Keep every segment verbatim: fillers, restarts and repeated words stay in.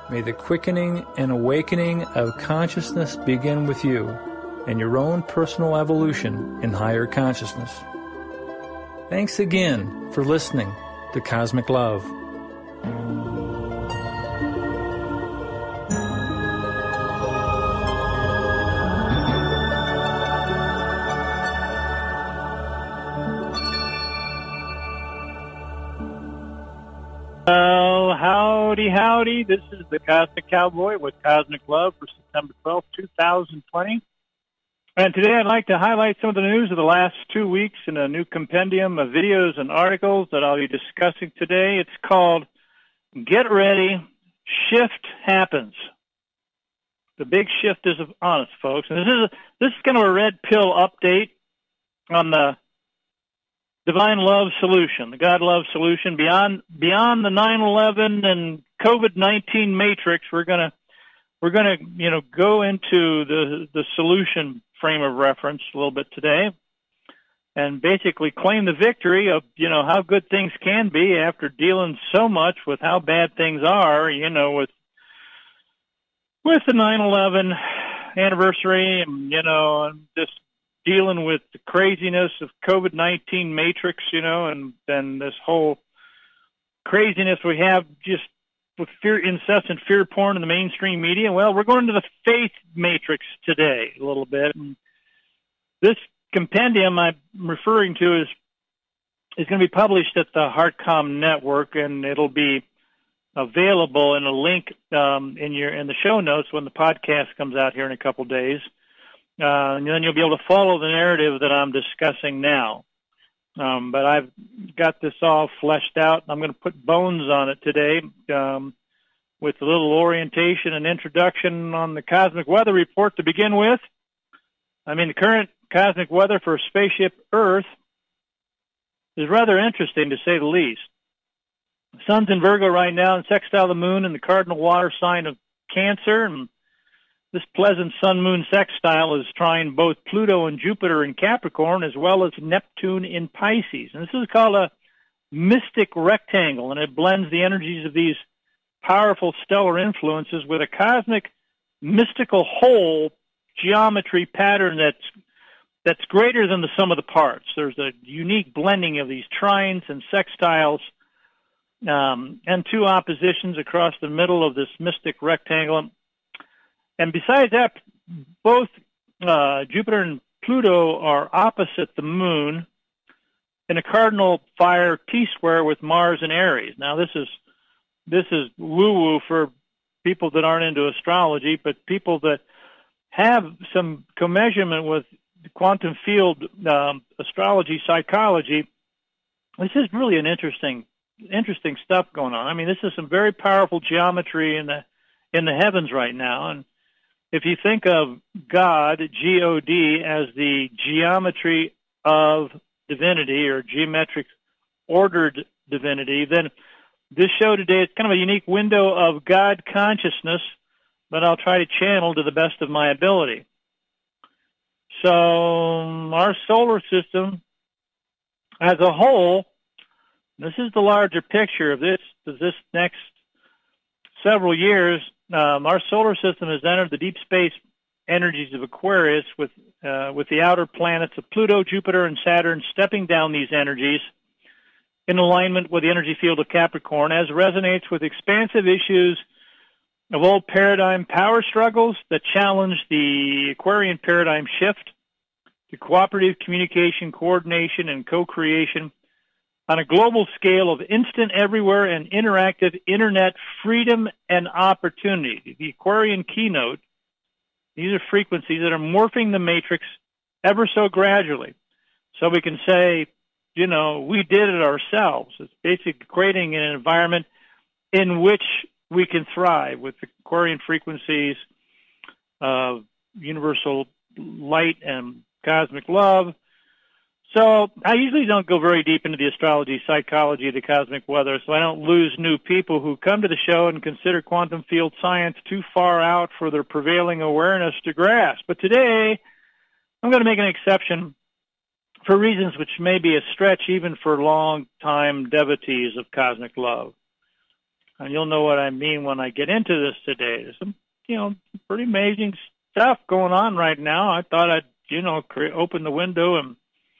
May the quickening and awakening of consciousness begin with you and your own personal evolution in higher consciousness. Thanks again for listening to Cosmic Love. Well, howdy, howdy. This is the Cosmic Cowboy with Cosmic Love for September twelfth, two thousand twenty. And today I'd like to highlight some of the news of the last two weeks in a new compendium of videos and articles that I'll be discussing today. It's called Get Ready, Shift Happens. The big shift is on us, folks. And this is, a, this is kind of a red pill update on the Divine Love Solution, the God Love Solution. Beyond beyond the nine eleven and COVID nineteen matrix, we're gonna we're gonna you know go into the the solution frame of reference a little bit today, and basically claim the victory of you know how good things can be after dealing so much with how bad things are. You know with with the nine eleven anniversary, and you know and just dealing with the craziness of COVID nineteen matrix, you know, and then this whole craziness we have just with fear, incessant fear porn in the mainstream media. Well, we're going to the faith matrix today a little bit. And this compendium I'm referring to is is going to be published at the HeartCom Network, and it'll be available in a link um, in your in the show notes when the podcast comes out here in a couple days. Uh, and then you'll be able to follow the narrative that I'm discussing now. Um, but I've got this all fleshed out. I'm going to put bones on it today um, with a little orientation and introduction on the cosmic weather report to begin with. I mean, the current cosmic weather for spaceship Earth is rather interesting, to say the least. The sun's in Virgo right now and sextile the moon in the cardinal water sign of Cancer, and this pleasant sun-moon sextile is trying both Pluto and Jupiter in Capricorn, as well as Neptune in Pisces. And this is called a mystic rectangle, and it blends the energies of these powerful stellar influences with a cosmic mystical whole geometry pattern that's that's greater than the sum of the parts. There's a unique blending of these trines and sextiles um, and two oppositions across the middle of this mystic rectangle. And besides that, both uh, Jupiter and Pluto are opposite the moon in a cardinal fire T-square with Mars and Aries. Now, this is this is woo-woo for people that aren't into astrology, but people that have some commensurement with quantum field um, astrology, psychology. This is really an interesting, interesting stuff going on. I mean, this is some very powerful geometry in the in the heavens right now, and if you think of God, G O D, as the geometry of divinity or geometric ordered divinity, then this show today is kind of a unique window of God consciousness, but I'll try to channel to the best of my ability. So our solar system as a whole, this is the larger picture of this, of this next several years. Um, our solar system has entered the deep space energies of Aquarius with uh, with the outer planets of Pluto, Jupiter, and Saturn stepping down these energies in alignment with the energy field of Capricorn, as resonates with expansive issues of old paradigm power struggles that challenge the Aquarian paradigm shift to cooperative communication, coordination, and co-creation on a global scale of instant, everywhere, and interactive internet freedom and opportunity. The Aquarian keynote, these are frequencies that are morphing the matrix ever so gradually. So we can say, you know, we did it ourselves. It's basically creating an environment in which we can thrive with the Aquarian frequencies of universal light and cosmic love. So I usually don't go very deep into the astrology, psychology of the cosmic weather, so I don't lose new people who come to the show and consider quantum field science too far out for their prevailing awareness to grasp. But today, I'm going to make an exception for reasons which may be a stretch even for long-time devotees of cosmic love. And you'll know what I mean when I get into this today. There's some, you know, pretty amazing stuff going on right now. I thought I'd, you know, cre- open the window and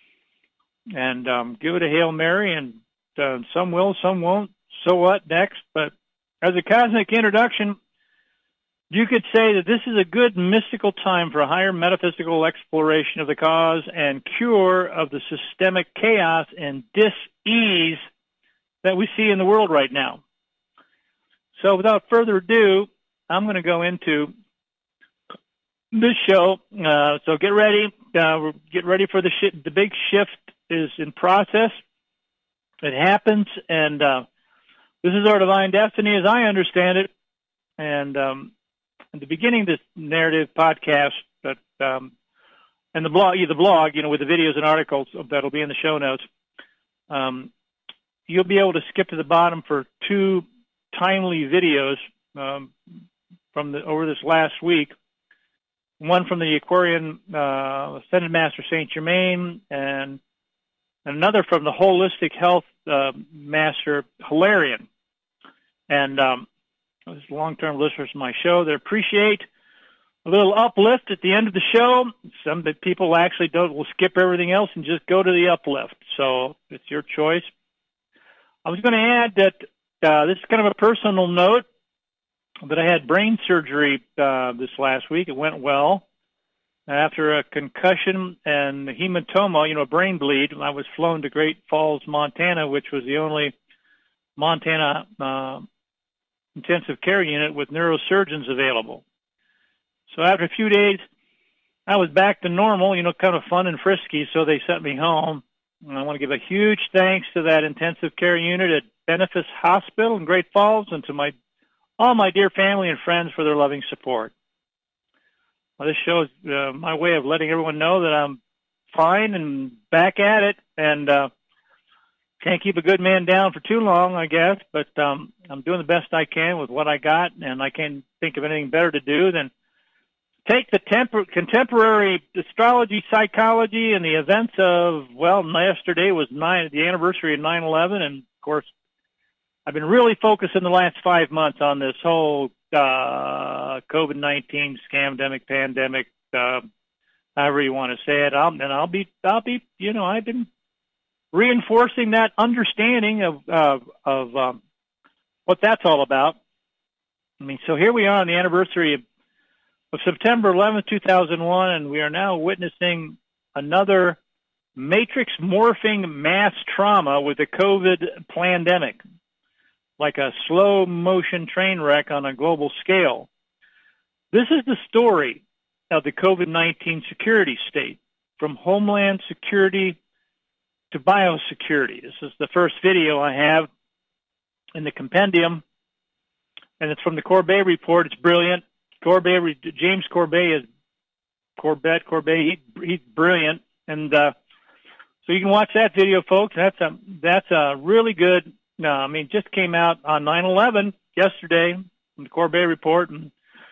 and um, give it a Hail Mary, and uh, some will, some won't. So what next? But as a cosmic introduction, you could say that this is a good mystical time for a higher metaphysical exploration of the cause and cure of the systemic chaos and dis-ease that we see in the world right now. So without further ado, I'm going to go into this show. Uh, so get ready. Uh, get ready for the sh- the big shift is in process. It happens, and uh, this is our divine destiny as I understand it. And um, at the beginning of this narrative podcast, that um, and the blog, the blog, you know, with the videos and articles that'll be in the show notes, um, you'll be able to skip to the bottom for two timely videos um, from the over this last week. One from the Aquarian uh, Ascended Master Saint Germain, and another from the Holistic Health uh, Master Hilarion. And um, those long-term listeners to my show that appreciate a little uplift at the end of the show. Some people actually don't will skip everything else and just go to the uplift. So it's your choice. I was going to add that uh, this is kind of a personal note, but I had brain surgery uh, this last week. It went well. After a concussion and hematoma, you know, a brain bleed, I was flown to Great Falls, Montana, which was the only Montana uh, intensive care unit with neurosurgeons available. So after a few days, I was back to normal, you know, kind of fun and frisky, so they sent me home. And I want to give a huge thanks to that intensive care unit at Benefice Hospital in Great Falls and to my all my dear family and friends for their loving support. Well, this shows uh, my way of letting everyone know that I'm fine and back at it, and uh, can't keep a good man down for too long, I guess, but um, I'm doing the best I can with what I got, and I can't think of anything better to do than take the temp- contemporary astrology, psychology, and the events of, well, yesterday was nine, the anniversary of nine eleven, and, of course, I've been really focused in the last five months on this whole uh, COVID nineteen scamdemic, pandemic, uh, however you want to say it. I'll, and I'll be, I'll be, you know, I've been reinforcing that understanding of uh, of um, what that's all about. I mean, so here we are on the anniversary of, of September eleventh, two thousand one, and we are now witnessing another matrix morphing mass trauma with the COVID pandemic, like a slow motion train wreck on a global scale. This is the story of the COVID nineteen security state, from Homeland Security to biosecurity. This is the first video I have in the compendium, and it's from the Corbett report. It's brilliant. Corbett, James Corbett is Corbett, Corbett, he, he's brilliant. And uh, so you can watch that video, folks. That's a, that's a really good, no, I mean, just came out on nine eleven yesterday in the Corbett report. And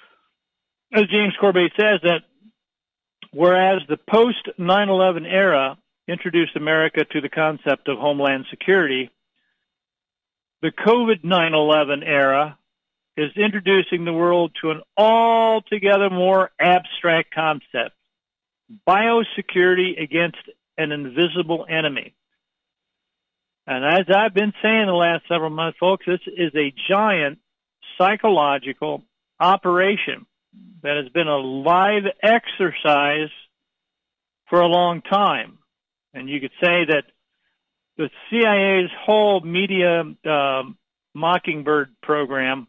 as James Corbett says, that whereas the post nine eleven era introduced America to the concept of Homeland Security, the COVID nine eleven era is introducing the world to an altogether more abstract concept, biosecurity against an invisible enemy. And as I've been saying the last several months, folks, this is a giant psychological operation that has been a live exercise for a long time. And you could say that the C I A's whole media uh, Mockingbird program,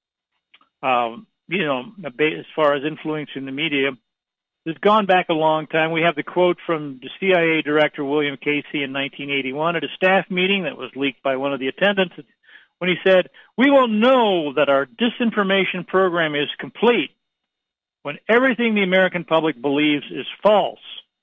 um, you know, as far as influencing the media, has gone back a long time. We have the quote from the C I A director, William Casey, in nineteen eighty-one at a staff meeting that was leaked by one of the attendants, when he said, "We will know that our disinformation program is complete when everything the American public believes is false."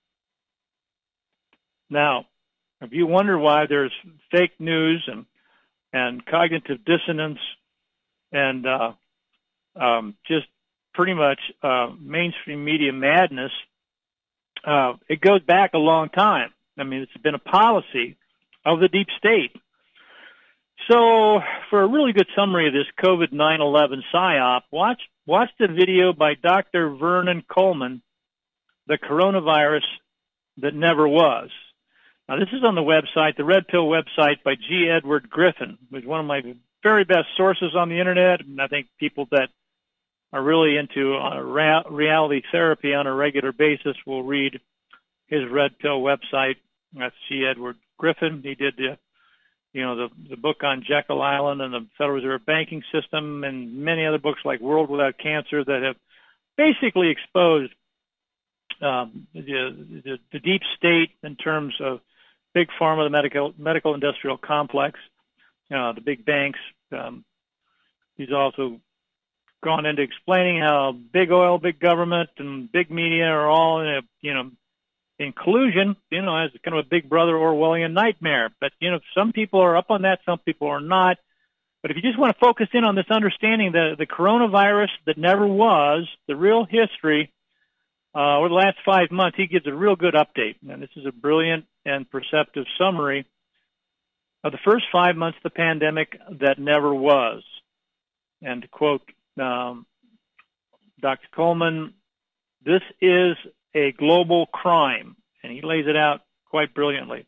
Now, if you wonder why there's fake news and and cognitive dissonance and uh, um, just pretty much uh, mainstream media madness, uh, it goes back a long time. I mean, it's been a policy of the deep state. So, for a really good summary of this COVID nine eleven psyop, watch watch the video by Doctor Vernon Coleman, The Coronavirus That Never Was. Now, this is on the website, the Red Pill website by G. Edward Griffin, who's one of my very best sources on the internet, and I think people that are really into uh, rea- reality therapy on a regular basis will read his Red Pill website. That's G. Edward Griffin. He did the you know, the, the book on Jekyll Island and the Federal Reserve banking system, and many other books like World Without Cancer that have basically exposed um, the, the, the deep state in terms of big pharma, the medical medical industrial complex, uh, the big banks. Um, he's also gone into explaining how big oil, big government, and big media are all in a, you know, in collusion, you know, as kind of a big brother Orwellian nightmare. But, you know, some people are up on that, some people are not. But if you just want to focus in on this understanding, the, the coronavirus that never was, the real history, uh, over the last five months, he gives a real good update. And this is a brilliant and perceptive summary of the first five months of the pandemic that never was. And to quote um, Doctor Coleman, this is a global crime, and he lays it out quite brilliantly.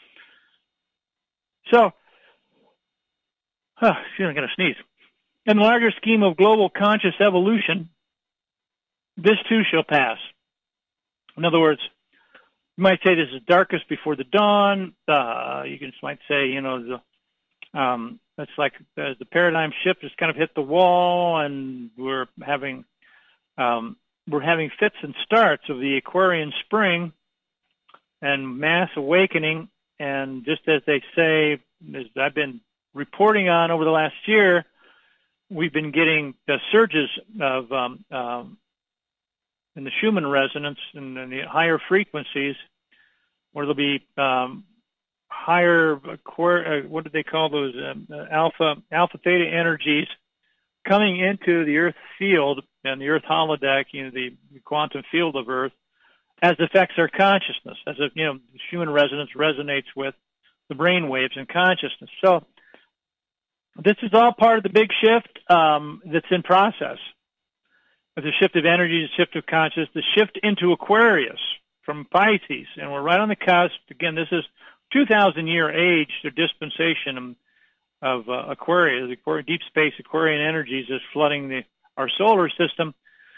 So, oh, excuse me, I'm going to sneeze. In the larger scheme of global conscious evolution, this too shall pass. In other words, you might say this is darkest before the dawn. Uh, you can, might say, you know, the, um, it's like as the paradigm shift has kind of hit the wall, and we're having um, we're having fits and starts of the Aquarian spring and mass awakening. And just as they say, as I've been reporting on over the last year, we've been getting the surges of um, um, in the Schumann resonance and, and the higher frequencies, where there'll be um, higher, uh, what do they call those, um, uh, alpha, alpha theta energies coming into the Earth field and the Earth holodeck, you know, the quantum field of Earth, as affects our consciousness, as if, you know, Schumann resonance resonates with the brain waves and consciousness. So this is all part of the big shift um, that's in process. The shift of energy, the shift of consciousness, the shift into Aquarius from Pisces, and we're right on the cusp. Again, this is two thousand year age, the dispensation of uh, Aquarius, deep space Aquarian energies is flooding the our solar system.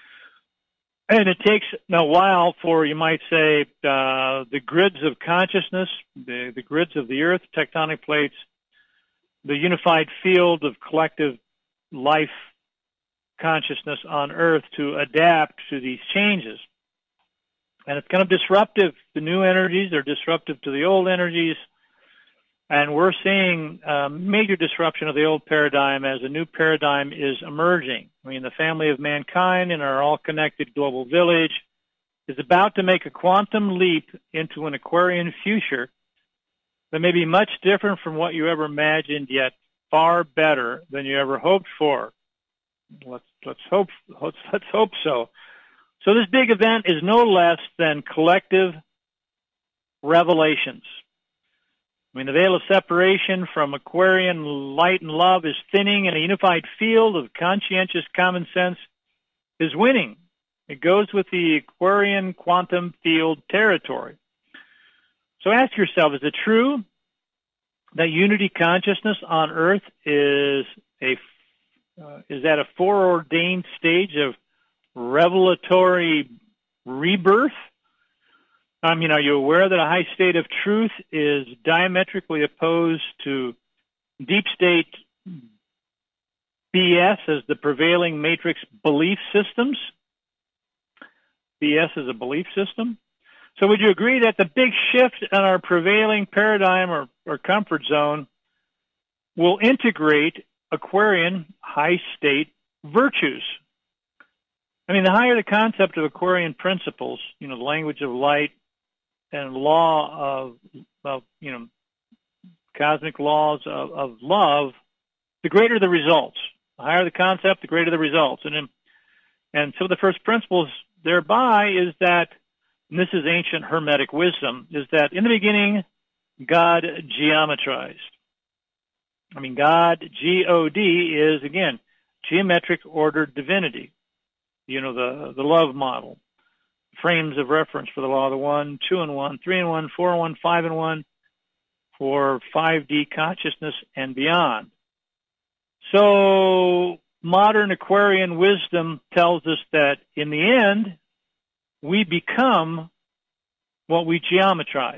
And it takes a while for, you might say, uh, the grids of consciousness, the, the grids of the Earth, tectonic plates, the unified field of collective life consciousness on Earth to adapt to these changes. And it's kind of disruptive. The new energies are disruptive to the old energies. And we're seeing a major disruption of the old paradigm as a new paradigm is emerging. I mean, the family of mankind in our all-connected global village is about to make a quantum leap into an Aquarian future that may be much different from what you ever imagined, yet far better than you ever hoped for. Let's let's hope let's let's hope so. So this big event is no less than collective revelations. I mean, the veil of separation from Aquarian light and love is thinning, and a unified field of conscientious common sense is winning. It goes with the Aquarian quantum field territory. So ask yourself, is it true that unity consciousness on Earth is a uh, is at a foreordained stage of revelatory rebirth? I mean, are you aware that a high state of truth is diametrically opposed to deep state B S as the prevailing matrix belief systems? B S is a belief system. So would you agree that the big shift in our prevailing paradigm or, or comfort zone will integrate Aquarian high state virtues? I mean, the higher the concept of Aquarian principles, you know, the language of light, and law of, of, you know, cosmic laws of, of love, the greater the results. The higher the concept, the greater the results. And in, and so the first principles thereby is that, and this is ancient Hermetic wisdom, is that in the beginning, God geometrized. I mean, God, G O D, is, again, geometric ordered divinity. You know, the, the love model. Frames of reference for the law of the one, two and one, three and one, four and one, five and one, for five D consciousness and beyond. So modern Aquarian wisdom tells us that in the end, we become what we geometrize.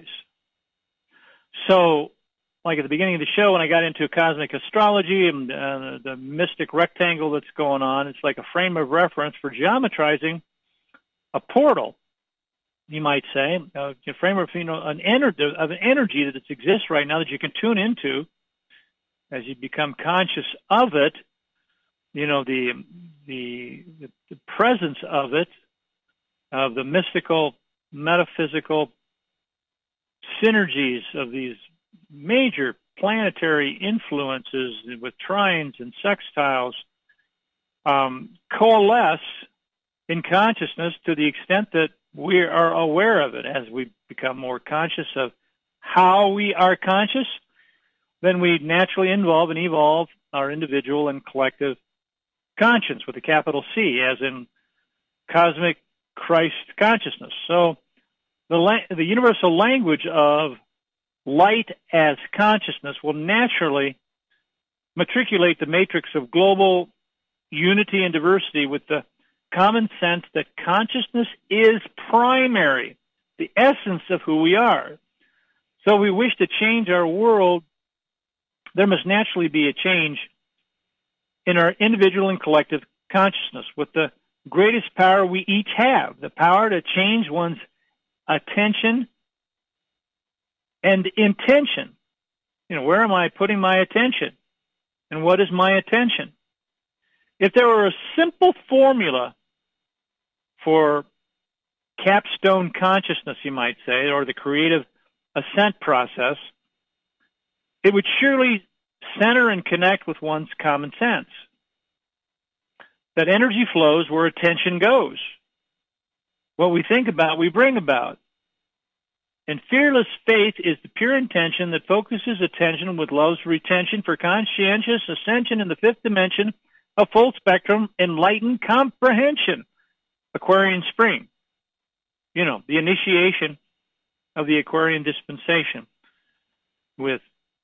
So, like at the beginning of the show, when I got into cosmic astrology and uh, the mystic rectangle that's going on, it's like a frame of reference for geometrizing a portal, you might say, uh, a frame of, you know, an energy, of an energy that exists right now that you can tune into as you become conscious of it. You know, the the the presence of it, of the mystical, metaphysical synergies of these major planetary influences with trines and sextiles um, coalesce in consciousness to the extent that we are aware of it. As we become more conscious of how we are conscious, then we naturally involve and evolve our individual and collective conscience with a capital C, as in cosmic Christ consciousness. So the la- the universal language of light as consciousness will naturally matriculate the matrix of global unity and diversity with the common sense that consciousness is primary, the essence of who we are. So if we wish to change our world, there must naturally be a change in our individual and collective consciousness with the greatest power we each have, the power to change one's attention and intention. You know, where am I putting my attention? And what is my attention? If there were a simple formula for capstone consciousness, you might say, or the creative ascent process, it would surely center and connect with one's common sense. That energy flows where attention goes. What we think about, we bring about. And fearless faith is the pure intention that focuses attention with love's retention for conscientious ascension in the fifth dimension of full spectrum enlightened comprehension. Aquarian spring. You know, the initiation of the Aquarian dispensation with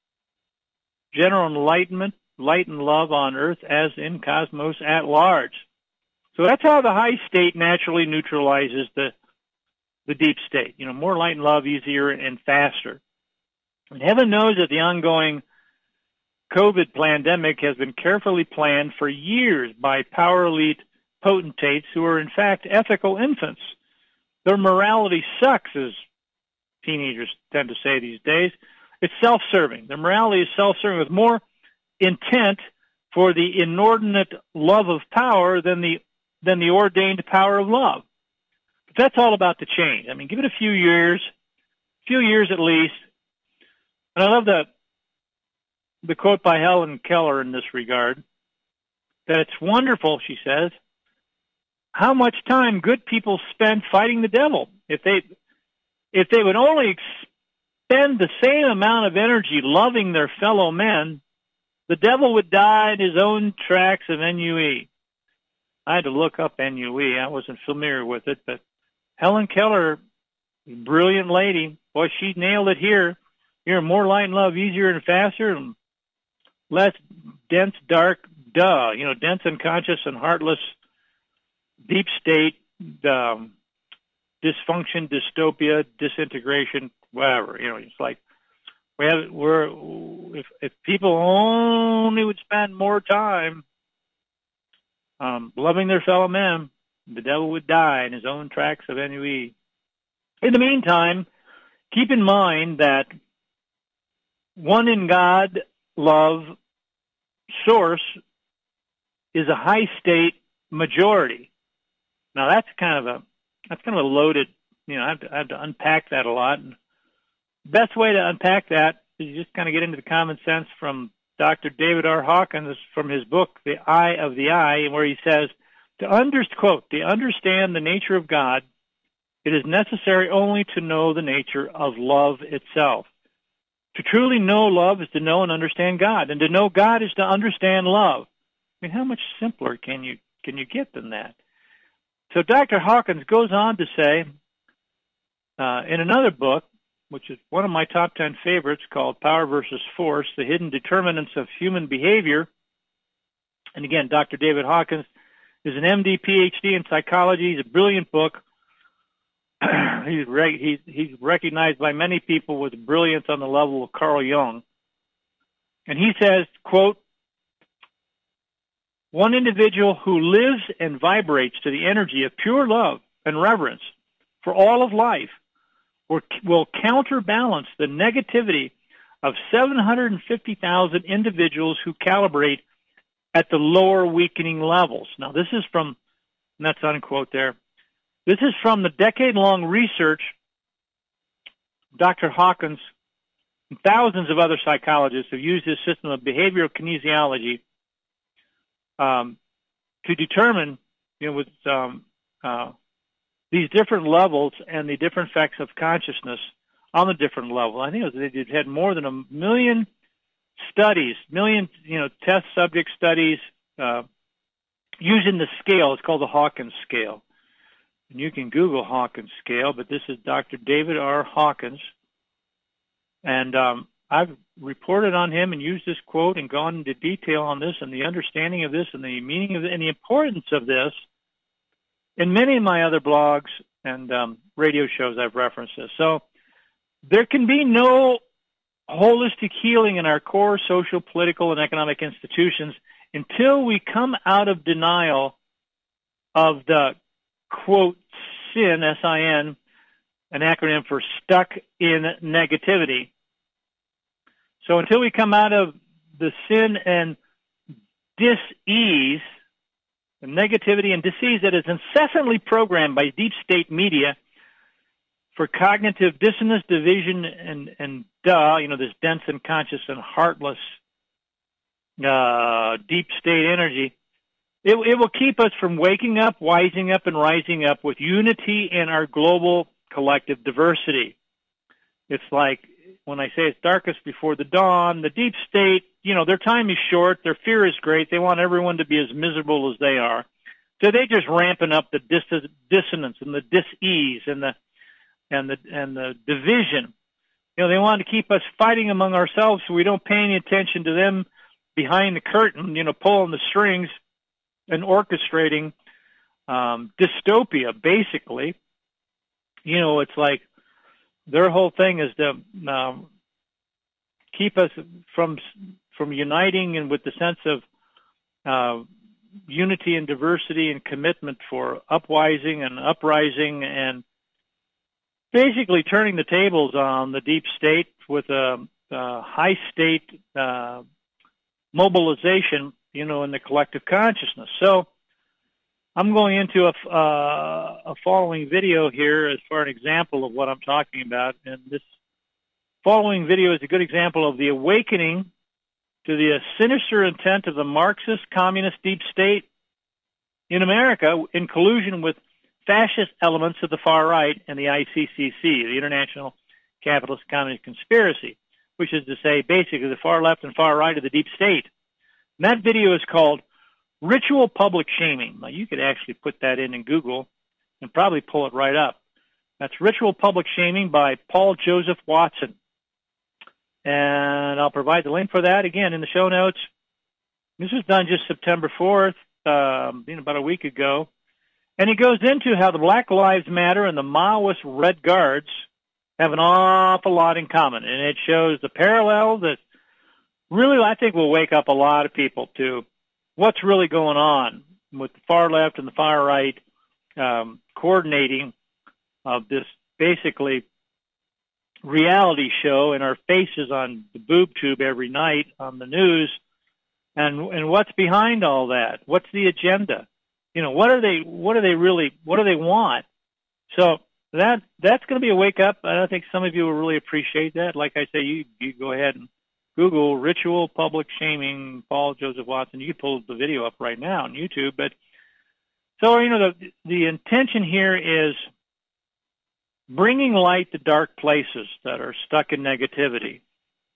general enlightenment, light and love on earth as in cosmos at large. So that's how the high state naturally neutralizes the the deep state. You know, more light and love, easier and faster. And heaven knows that the ongoing COVID pandemic has been carefully planned for years by power elite potentates who are in fact ethical infants. Their morality sucks, as teenagers tend to say these days. It's self-serving. Their morality is self-serving with more intent for the inordinate love of power than the than the ordained power of love. But that's all about to change. I mean, give it a few years, a few years at least. And I love the the quote by Helen Keller in this regard, that it's wonderful, she says, how much time good people spend fighting the devil. If they if they would only spend the same amount of energy loving their fellow men, the devil would die in his own tracks of ennui. I had to look up ennui. I wasn't familiar with it, but Helen Keller, brilliant lady, boy, she nailed it here. You're more light and love, easier and faster, and less dense, dark, duh. You know, dense, unconscious, and heartless, deep state, um, dysfunction, dystopia, disintegration, whatever. You know, it's like we have. We're if if people only would spend more time um, loving their fellow men, the devil would die in his own tracks of ennui. In the meantime, keep in mind that one in God, love, source is a high state majority. Now that's kind of a that's kind of a loaded. You know, I have to, I have to unpack that a lot. And the best way to unpack that is you just kind of get into the common sense from Doctor David R. Hawkins from his book, The Eye of the Eye, where he says, to under, quote, to understand the nature of God, it is necessary only to know the nature of love itself. To truly know love is to know and understand God, and to know God is to understand love. I mean, how much simpler can you can you get than that? So Doctor Hawkins goes on to say, uh, in another book, which is one of my top ten favorites, called Power versus Force, The Hidden Determinants of Human Behavior. And again, Doctor David Hawkins is an M D, P H D in psychology. He's a brilliant book. he's, re- he's, he's recognized by many people with brilliance on the level of Carl Jung. And he says, quote, one individual who lives and vibrates to the energy of pure love and reverence for all of life will counterbalance the negativity of seven hundred fifty thousand individuals who calibrate at the lower weakening levels. Now, this is from, and that's unquote there, this is from the decade-long research Doctor Hawkins and thousands of other psychologists have used this system of behavioral kinesiology um, to determine, you know, with um, uh, these different levels and the different effects of consciousness on the different level. I think it was, they had more than a million studies, million, you know, test subject studies uh, using the scale. It's called the Hawkins scale. And you can Google Hawkins scale, but this is Doctor David R. Hawkins. And um, I've reported on him and used this quote and gone into detail on this and the understanding of this and the meaning of it and the importance of this in many of my other blogs and um, radio shows. I've referenced this. So there can be no holistic healing in our core social, political, and economic institutions until we come out of denial of the, quote, sin, S I N, an acronym for stuck in negativity. So until we come out of the sin and dis-ease, the negativity and dis-ease that is incessantly programmed by deep state media for cognitive dissonance, division, and, and duh, you know, this dense and conscious and heartless uh, deep state energy, it, it will keep us from waking up, wising up, and rising up with unity in our global collective diversity. It's like when I say it's darkest before the dawn, the deep state, you know, their time is short, their fear is great, they want everyone to be as miserable as they are. So they're just ramping up the dis- dissonance and the dis-ease and the and the and the division. You know, they want to keep us fighting among ourselves so we don't pay any attention to them behind the curtain, you know, pulling the strings and orchestrating um, dystopia, basically. You know, it's like their whole thing is to um, keep us from from uniting and with the sense of uh, unity and diversity and commitment for upwising and uprising and basically turning the tables on the deep state with a, a high state uh, mobilization, you know, in the collective consciousness. So I'm going into a, uh, a following video here as for an example of what I'm talking about. And this following video is a good example of the awakening to the sinister intent of the Marxist communist deep state in America in collusion with fascist elements of the far right and the I C C C, the International Capitalist Communist Conspiracy, which is to say basically the far left and far right of the deep state. And that video is called Ritual Public Shaming. Now, you could actually put that in in Google and probably pull it right up. That's Ritual Public Shaming by Paul Joseph Watson. And I'll provide the link for that, again, in the show notes. This was done just September fourth, um, you know, about a week ago. And he goes into how the Black Lives Matter and the Maoist Red Guards have an awful lot in common. And it shows the parallel that really, I think, will wake up a lot of people to what's really going on with the far left and the far right um, coordinating of this basically reality show in our faces on the boob tube every night on the news. And, and what's behind all that? What's the agenda? You know, what are they, what do they really, what do they want? So that, that's going to be a wake up. I think some of you will really appreciate that. Like I say, you, you go ahead and Google Ritual Public Shaming, Paul Joseph Watson. You can pull the video up right now on YouTube. But so, you know, the, the intention here is bringing light to dark places that are stuck in negativity.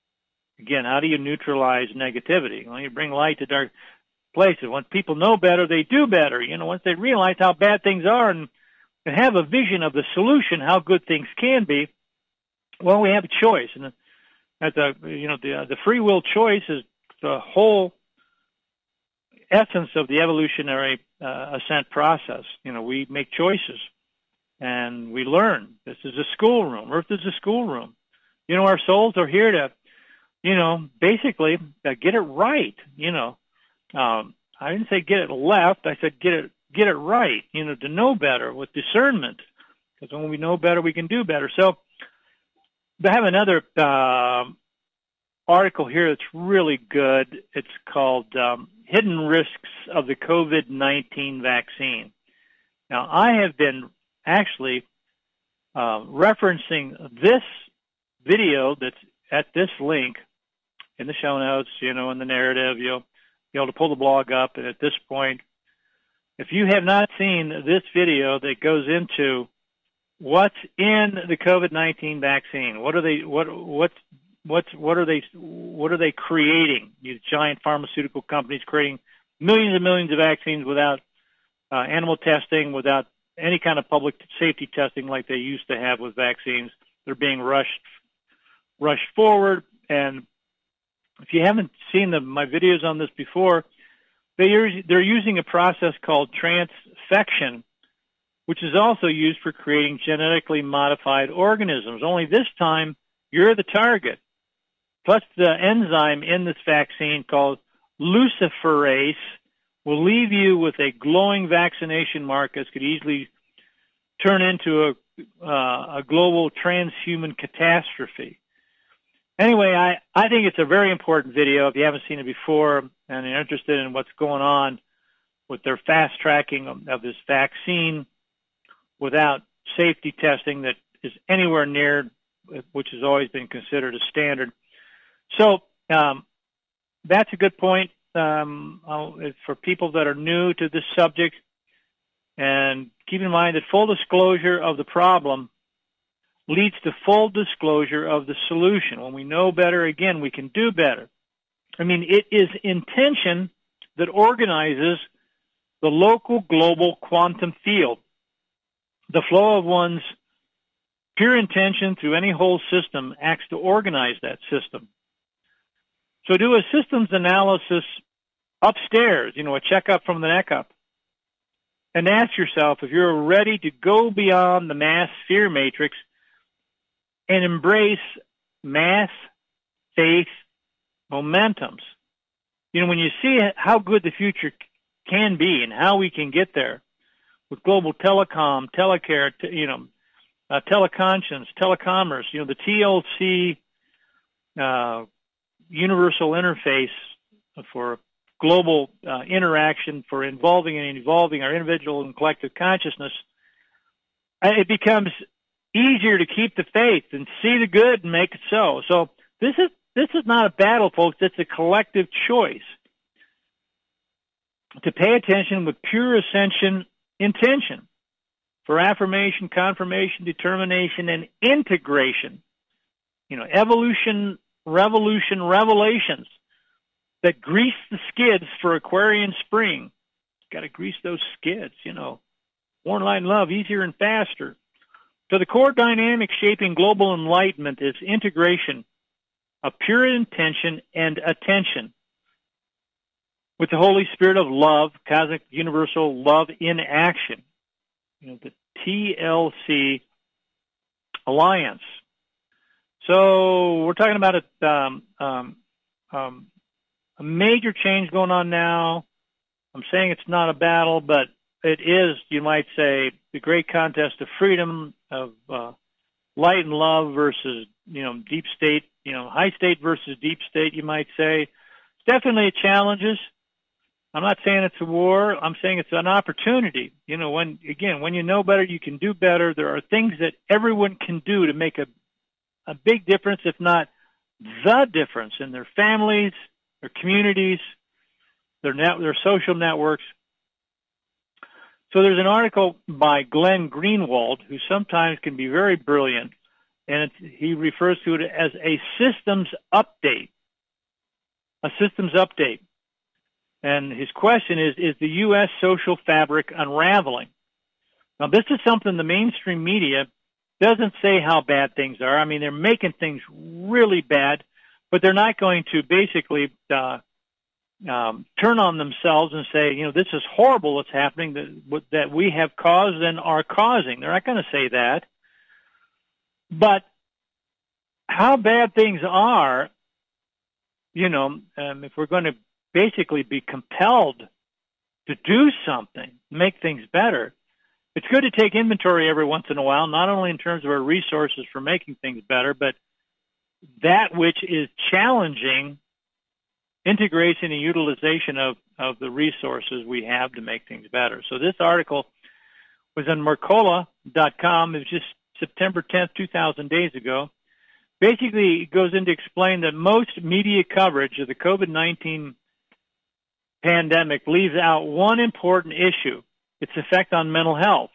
Again, how do you neutralize negativity? Well, you bring light to dark places. When people know better, they do better. You know, once they realize how bad things are and, and have a vision of the solution, how good things can be, well, we have a choice. And at the, you know, the, the free will choice is the whole essence of the evolutionary uh, ascent process. You know, we make choices and we learn. This is a schoolroom. Earth is a schoolroom. You know, our souls are here to, you know, basically uh, get it right. You know, um, I didn't say get it left. I said get it get it right. You know, to know better with discernment. Because when we know better, we can do better. So I have another uh, article here that's really good. It's called um, Hidden Risks of the COVID nineteen Vaccine. Now, I have been actually uh, referencing this video that's at this link in the show notes, you know, in the narrative. You'll be able to pull the blog up. And at this point, if you have not seen this video that goes into what's in the COVID nineteen vaccine, what are they, what, what's, what's, what are they, what are they creating? These giant pharmaceutical companies creating millions and millions of vaccines without uh, animal testing, without any kind of public safety testing like they used to have with vaccines. They're being rushed, rushed forward. And if you haven't seen the, my videos on this before, they, they're using a process called transfection, which is also used for creating genetically modified organisms. Only this time, you're the target. Plus, the enzyme in this vaccine called luciferase will leave you with a glowing vaccination mark that could easily turn into a, uh, a global transhuman catastrophe. Anyway, I, I think it's a very important video. If you haven't seen it before and you're interested in what's going on with their fast tracking of, of this vaccine without safety testing that is anywhere near, which has always been considered a standard. So um, that's a good point um, for people that are new to this subject. And keep in mind that full disclosure of the problem leads to full disclosure of the solution. When we know better, again, we can do better. I mean, it is intention that organizes the local global quantum field. The flow of one's pure intention through any whole system acts to organize that system. So do a systems analysis upstairs, you know, a checkup from the neck up, and ask yourself if you're ready to go beyond the mass fear matrix and embrace mass faith momentums. You know, when you see how good the future can be and how we can get there with global telecom, telecare, you know, uh, teleconscience, telecommerce, you know, the T L C uh, universal interface for global uh, interaction, for involving and evolving our individual and collective consciousness, it becomes easier to keep the faith and see the good and make it so. So this is this is not a battle, folks. It's a collective choice to pay attention with pure ascension intention for affirmation, confirmation, determination, and integration. You know, evolution, revolution, revelations that grease the skids for Aquarian spring. Got to grease those skids, you know. More light and love, easier and faster. So the core dynamic shaping global enlightenment is integration of pure intention and attention with the Holy Spirit of love, cosmic universal love in action. You know, the T L C Alliance. So we're talking about a, um, um, um, a major change going on now. I'm saying it's not a battle, but it is, you might say, the great contest of freedom, of uh, light and love versus, you know, deep state, you know, high state versus deep state, you might say. It's definitely challenges. I'm not saying it's a war. I'm saying it's an opportunity. You know, when, again, when you know better, you can do better. There are things that everyone can do to make a, a big difference, if not the difference, in their families, their communities, their net, their social networks. So there's an article by Glenn Greenwald, who sometimes can be very brilliant, and it's, he refers to it as a systems update. a systems update. And his question is, is the U S social fabric unraveling? Now, this is something the mainstream media doesn't say how bad things are. I mean, they're making things really bad, but they're not going to basically uh, um, turn on themselves and say, you know, this is horrible what's happening that, that we have caused and are causing. They're not going to say that. But how bad things are, you know, um, if we're going to basically be compelled to do something, make things better, it's good to take inventory every once in a while, not only in terms of our resources for making things better, but that which is challenging integration and utilization of, of the resources we have to make things better. So this article was on Mercola dot com. It was just September tenth, two thousand days ago. Basically, it goes in to explain that most media coverage of the COVID nineteen pandemic leaves out one important issue, its effect on mental health.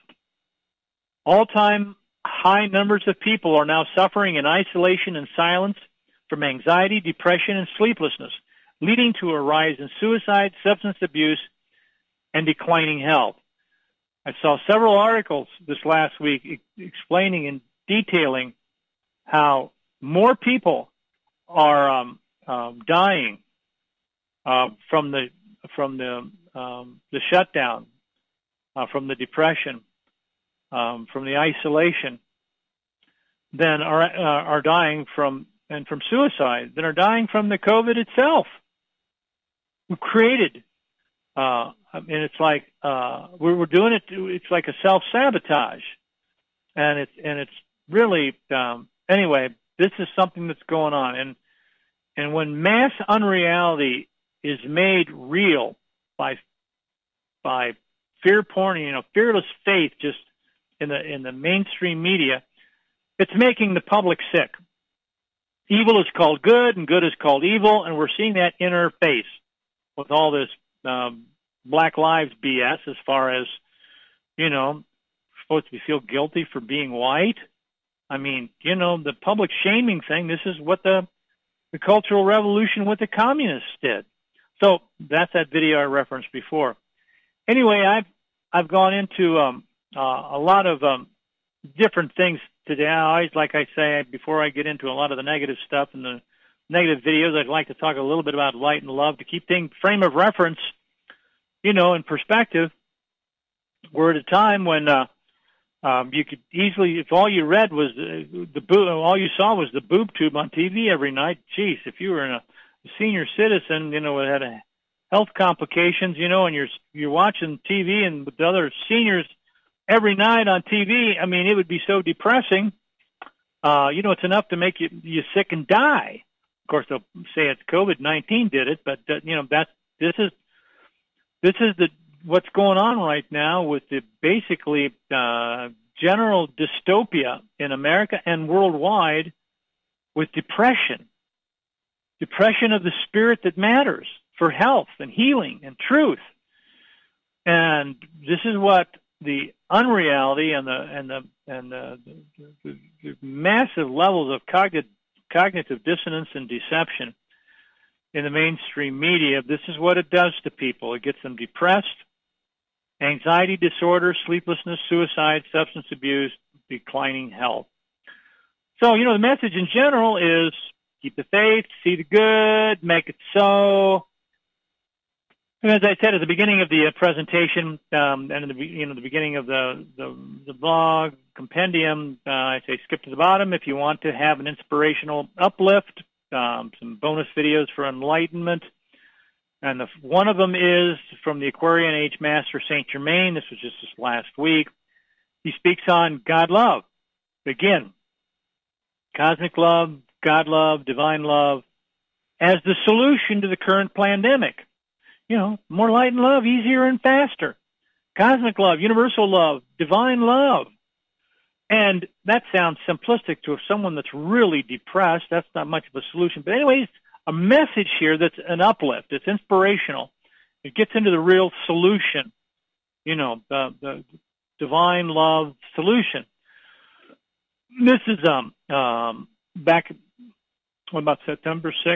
All-time high numbers of people are now suffering in isolation and silence from anxiety, depression, and sleeplessness, leading to a rise in suicide, substance abuse, and declining health. I saw several articles this last week explaining and detailing how more people are um, um, dying uh, from the from the um, the shutdown, uh, from the depression, um, from the isolation, than are uh, are dying from and from suicide, than are dying from the COVID itself. We created, uh, and it's like uh, we're, we're doing it. It's like a self-sabotage, and it's and it's really um, anyway. This is something that's going on, and and when mass unreality is made real by by fear porn, you know, fearless faith, just in the in the mainstream media, it's making the public sick. Evil is called good, and good is called evil, and we're seeing that interface with all this um, Black Lives B S. As far as, you know, supposed to be feel guilty for being white. I mean, you know, the public shaming thing. This is what the the Cultural Revolution with the communists did. So that's that video I referenced before. Anyway, I've I've gone into um, uh, a lot of um, different things today. I always, like I say, before I get into a lot of the negative stuff and the negative videos, I'd like to talk a little bit about light and love to keep things frame of reference, you know, in perspective. We're at a time when uh, um, you could easily, if all you read was the, the boob, all you saw was the boob tube on T V every night. Geez, if you were in a senior citizen, you know, that had a health complications, you know, and you're you're watching T V and with the other seniors every night on T V, I mean, it would be so depressing. Uh, you know, it's enough to make you you sick and die. Of course, they'll say it's COVID nineteen did it, but uh, you know, that's this is this is the what's going on right now with the basically uh, general dystopia in America and worldwide with depression. Depression of the spirit that matters for health and healing and truth. And this is what the unreality and the and the and the, the, the, the massive levels of cognitive cognitive dissonance and deception in the mainstream media. This is what it does to people. It gets them depressed, anxiety disorder, sleeplessness, suicide, substance abuse, declining health. So, you know, the message in general is keep the faith, see the good, make it so. And as I said at the beginning of the presentation, um, and in the you know the beginning of the the, the blog compendium, uh, I say skip to the bottom if you want to have an inspirational uplift, um, some bonus videos for enlightenment. And the, one of them is from the Aquarian Age Master Saint Germain. This was just this last week. He speaks on God love. Again, cosmic love, God love, divine love, as the solution to the current pandemic. You know, more light and love, easier and faster. Cosmic love, universal love, divine love. And that sounds simplistic to someone that's really depressed. That's not much of a solution. But anyways, a message here that's an uplift. It's inspirational. It gets into the real solution, you know, the, the divine love solution. This is um, um, back what about September sixth,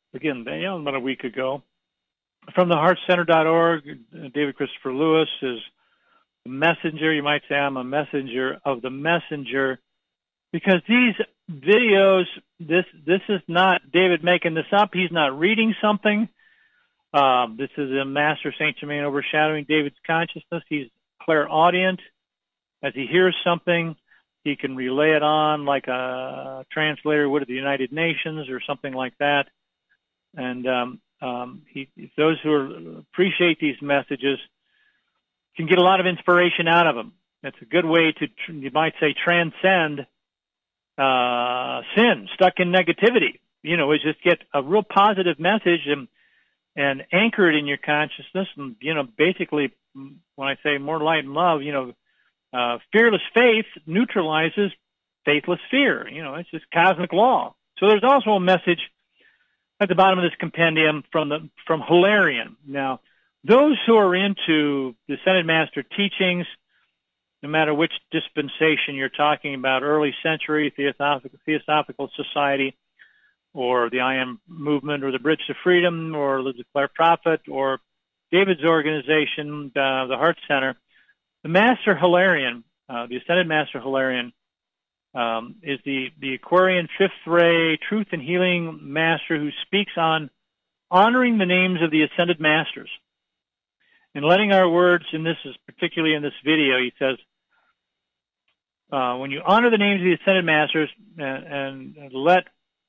again, you know, about a week ago. From the heart center dot org, David Christopher Lewis is the messenger. You might say I'm a messenger of the messenger, because these videos, this this is not David making this up. He's not reading something. Um, this is a Master Saint Germain overshadowing David's consciousness. He's clairaudient. As he hears something, he can relay it on like a translator would at the United Nations or something like that. And um, um, he, those who are, appreciate these messages can get a lot of inspiration out of them. It's a good way to, you might say, transcend uh, sin, stuck in negativity. You know, is just get a real positive message and and anchor it in your consciousness. And, you know, basically, when I say more light and love, you know, uh, fearless faith neutralizes faithless fear. You know, it's just cosmic law. So there's also a message at the bottom of this compendium from the from Hilarion. Now, those who are into the Ascended Master teachings, no matter which dispensation you're talking about, early century Theosophical, Theosophical Society, or the I Am Movement, or the Bridge to Freedom, or the Declare Prophet, or David's organization, uh, the Heart Center, the Master Hilarion, uh, the Ascended Master Hilarion, um, is the, the Aquarian Fifth Ray Truth and Healing Master who speaks on honoring the names of the Ascended Masters. And letting our words, and this is particularly in this video, he says, uh, when you honor the names of the Ascended Masters and, and let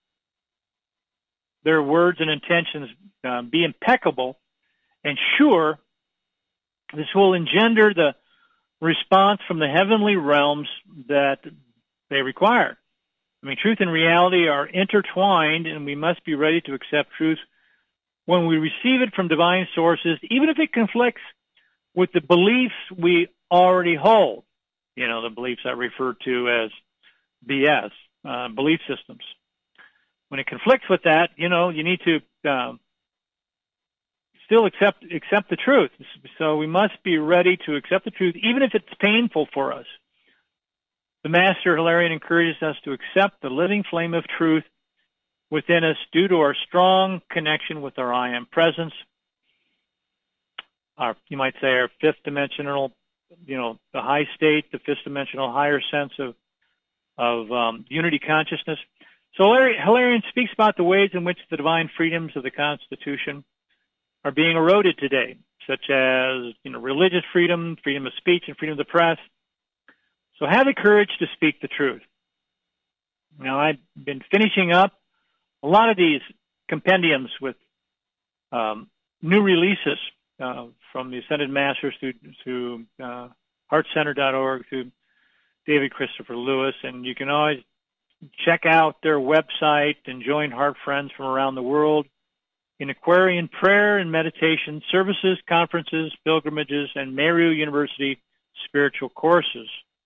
their words and intentions uh, be impeccable and sure, this will engender the response from the heavenly realms that they require. I mean, truth and reality are intertwined, and we must be ready to accept truth when we receive it from divine sources, even if it conflicts with the beliefs we already hold. You know, the beliefs I refer to as B S, uh, belief systems. When it conflicts with that, you know, you need to um, still accept accept the truth. So we must be ready to accept the truth, even if it's painful for us. The Master Hilarion encourages us to accept the living flame of truth within us due to our strong connection with our I Am presence, our, you might say, our fifth dimensional, you know, the high state, the fifth dimensional higher sense of, of um, unity consciousness. So Hilarion speaks about the ways in which the divine freedoms of the Constitution are being eroded today, such as, you know, religious freedom, freedom of speech, and freedom of the press. So have the courage to speak the truth. Now, I've been finishing up a lot of these compendiums with um, new releases uh, from the Ascended Masters through, through uh, heart center dot org, through David Christopher Lewis, and you can always check out their website and join Heart Friends from around the world in Aquarian prayer and meditation services, conferences, pilgrimages, and Meru University spiritual courses.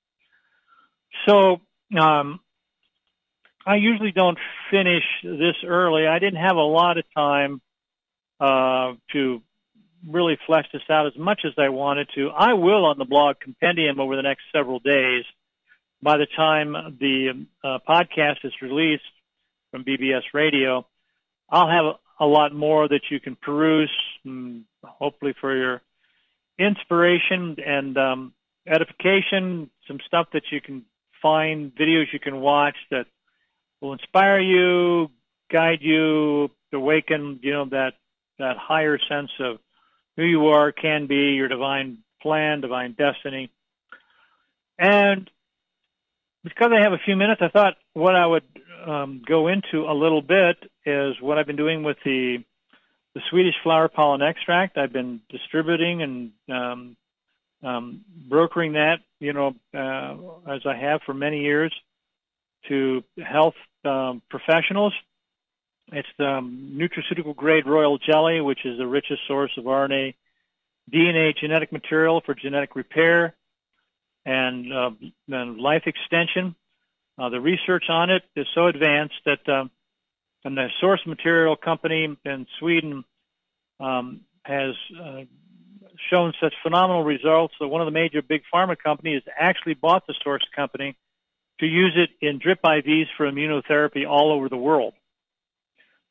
So um, I usually don't finish this early. I didn't have a lot of time uh, to really flesh this out as much as I wanted to. I will on the blog compendium over the next several days. By the time the uh, podcast is released from B B S Radio, I'll have a, a lot more that you can peruse, and hopefully for your inspiration and um, edification, some stuff that you can find, videos you can watch that will inspire you, guide you, awaken, you know, that, that higher sense of who you are, can be, your divine plan, divine destiny. And because I have a few minutes, I thought what I would um, go into a little bit is what I've been doing with the the Swedish flower pollen extract. I've been distributing and um, um, brokering that, you know, uh, as I have for many years, to health um, professionals. It's the nutraceutical grade royal jelly, which is the richest source of R N A, D N A genetic material for genetic repair and, uh, and life extension. Uh, the research on it is so advanced that um, and the source material company in Sweden um, has uh, shown such phenomenal results that one of the major big pharma companies actually bought the source company to use it in drip I Vs for immunotherapy all over the world.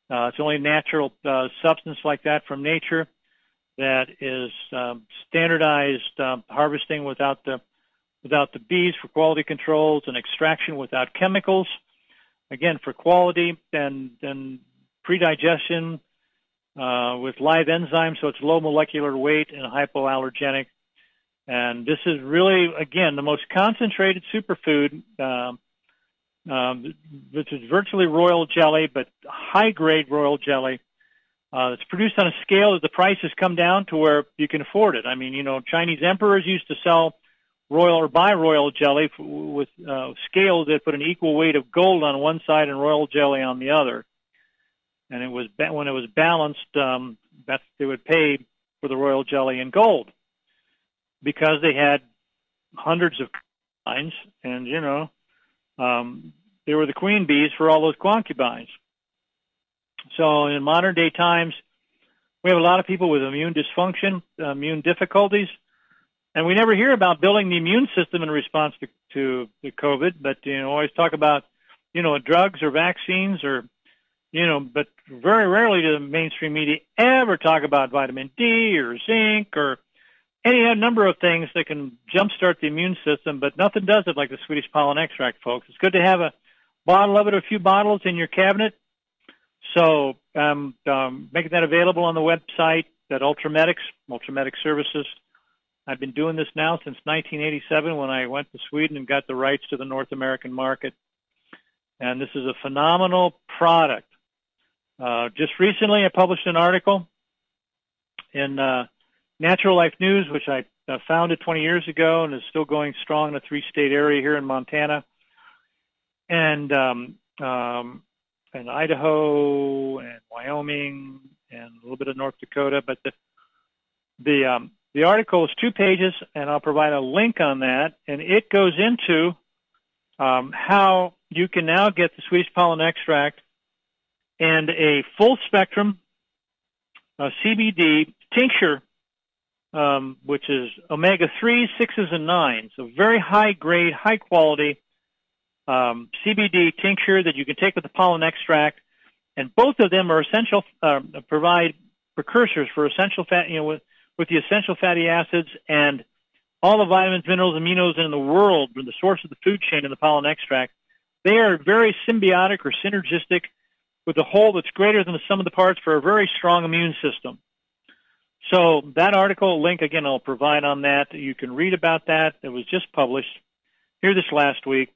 Uh, it's only natural uh, substance like that from nature that is um, standardized um, harvesting without the without the bees for quality controls and extraction without chemicals. Again, for quality and, and pre-digestion uh, with live enzymes, so it's low molecular weight and hypoallergenic. And this is really, again, the most concentrated superfood. Um, um, this is virtually royal jelly, but high-grade royal jelly. Uh, it's produced on a scale that the price has come down to where you can afford it. I mean, you know, Chinese emperors used to sell royal or buy royal jelly with uh, scales that put an equal weight of gold on one side and royal jelly on the other. And it was when it was balanced, um, that's they would pay for the royal jelly in gold because they had hundreds of concubines, and you know, um, they were the queen bees for all those concubines. So in modern day times, we have a lot of people with immune dysfunction, uh, immune difficulties, and we never hear about building the immune system in response to, to the COVID. But you know, always talk about you know drugs or vaccines or you know, but very rarely do the mainstream media ever talk about vitamin D or zinc or any number of things that can jumpstart the immune system. But nothing does it like the Swedish pollen extract, folks. It's good to have a bottle of it, or a few bottles in your cabinet. So um, um, making that available on the website at Ultramedics, Ultramedics Services. I've been doing this now since nineteen eighty-seven when I went to Sweden and got the rights to the North American market. And this is a phenomenal product. Uh, just recently I published an article in uh, Natural Life News, which I uh, founded twenty years ago and is still going strong in a three-state area here in Montana. And um, um, and Idaho and Wyoming and a little bit of North Dakota. But the the um, the article is two pages, and I'll provide a link on that. And it goes into um, how you can now get the Swedish pollen extract and a full spectrum uh, C B D tincture, um, which is omega threes, sixes, and nines, a very high grade, high quality Um, C B D tincture that you can take with the pollen extract, and both of them are essential, uh, provide precursors for essential fat, you know, with, with the essential fatty acids and all the vitamins, minerals, aminos in the world, the source of the food chain in the pollen extract. They are very symbiotic or synergistic with a whole that's greater than the sum of the parts for a very strong immune system. So that article, link again, I'll provide on that. You can read about that. It was just published here this last week.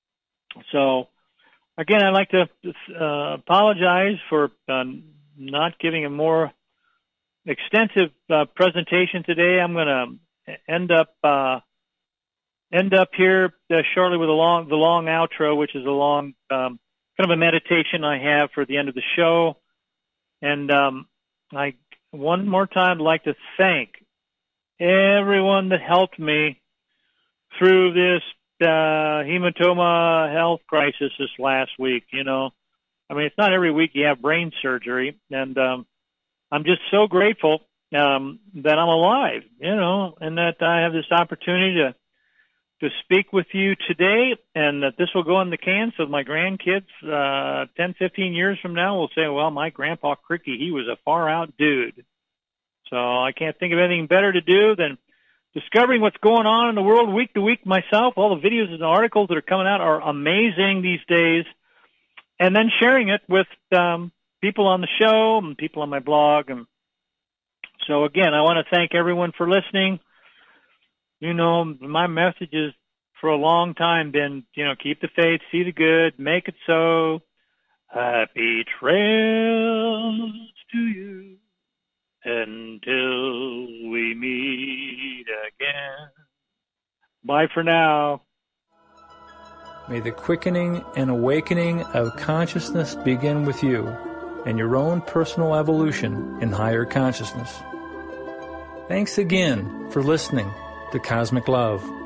So, again, I'd like to uh, apologize for uh, not giving a more extensive uh, presentation today. I'm going to end up uh, end up here uh, shortly with a long the long outro, which is a long um, kind of a meditation I have for the end of the show. And um, I one more time like to thank everyone that helped me through this Uh, hematoma health crisis this last week. You know, I mean, it's not every week you have brain surgery, and um, I'm just so grateful um, that I'm alive, you know, and that I have this opportunity to to speak with you today, and that this will go in the can so my grandkids uh, ten, fifteen years from now will say, well, my grandpa Cricky, he was a far out dude. So I can't think of anything better to do than discovering what's going on in the world week to week myself. All the videos and articles that are coming out are amazing these days. And then sharing it with um, people on the show and people on my blog. And so, again, I want to thank everyone for listening. You know, my message has for a long time been, you know, keep the faith, see the good, make it so. Happy trails to you. Until we meet again. Bye for now. May the quickening and awakening of consciousness begin with you and your own personal evolution in higher consciousness. Thanks again for listening to Cosmic Love.